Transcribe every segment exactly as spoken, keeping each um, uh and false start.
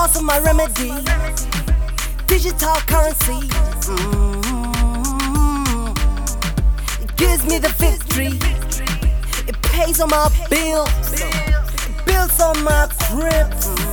source of my remedy. Digital currency. Mm-hmm. It gives me the victory. It pays on my bills. It builds on my crib.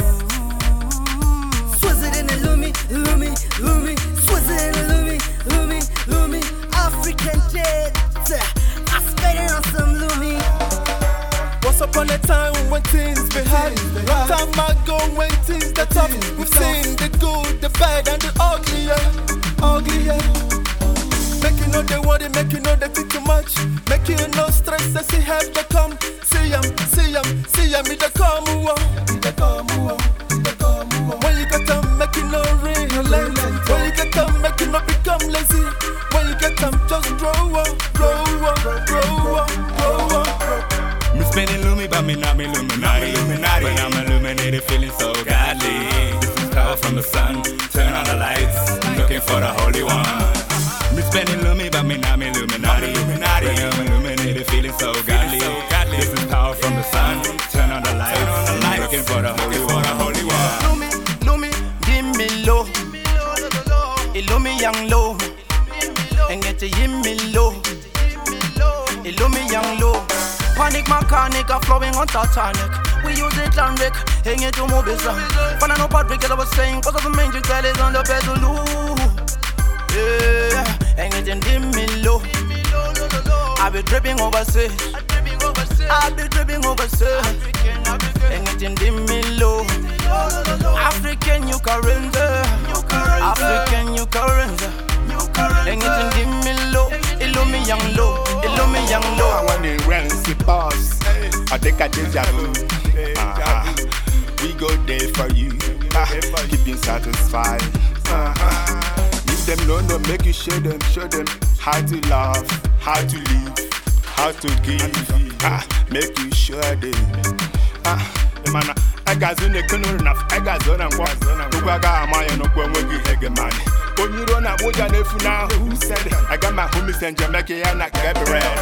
Mm-hmm. Swizz it in the Lumi, Lumi, Lumi. Swizz it in the Lumi, Lumi, Lumi. African jet. I spent it on some Lumi. Once upon a time when things be hard, time ago when things the tough, we've seen the good, the bad and the ugly, yeah, ugly, yeah. Make you know the worry, make you know the think too much, make you no stress, I see have to come, see em, see em, see em, it come, it come, it come. When you get them, make you no realize, when you get them, make you no become lazy, when you get them, just grow up, grow up, grow up, grow up. Me spending Lumi, but me not me Illuminati. When I'm illuminated, feeling so godly. This is power from the sun. Turn on the lights, looking for the Holy One. Me spending Lumi, but me not me Illuminati. When I'm illuminated, feeling so godly. This is power from the sun. Turn on the lights, looking for the Holy One. Holy One. Lumi, Lumi, give me low. Illumi young low. And get to give me low. Illumi young low. Panic mechanic, a flowing on Titanic. We use it lyric, hang it to move it. But I know Patrick, I was saying, cause of the main girl is on the pedal. Yeah, hang it in dim me low. I be dripping overseas. I be dripping overseas. Hang it in dim me low. African you currency. African you currency. Hang it in dim me low. Illumi young low. Illumi young low. I want to run the boss. I take a deja vu. Uh-huh. We go there for you. Uh, keeping satisfied. Uh-huh. If them know, no, make you show them, show them how to love, how to live, how to give. Uh, make you show them. Uh, man, I got zone enough. I got zone and what zone and what I got my own when we get man. When you run out, what you know now? Who said it? I got my homies in Jamaica and I get bread.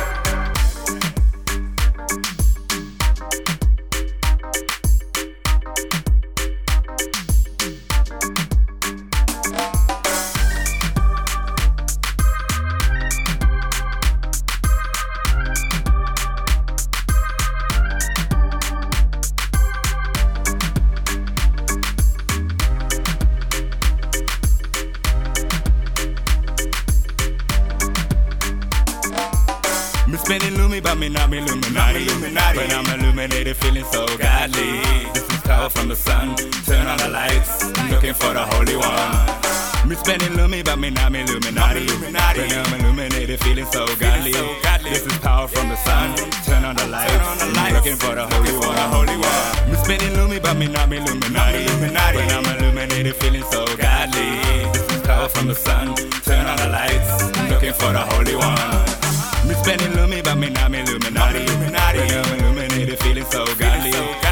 Me spending Lumi, but me not me Illuminati. When I'm illuminated, feeling so godly. This is power from the sun. Turn on the lights, looking for the Holy One. Me spending Lumi, but me not me Illuminati. When I'm illuminated, feeling so godly. This is power from the sun. Turn on the lights, looking for the Holy One. Me spending Lumi, but me not me Illuminati. When I'm illuminated, feeling so godly. This is power from the sun. Turn on the lights, looking for the Holy One. Me spending Lumi, but me not me Illuminati. When I'm illuminated, feeling so godly.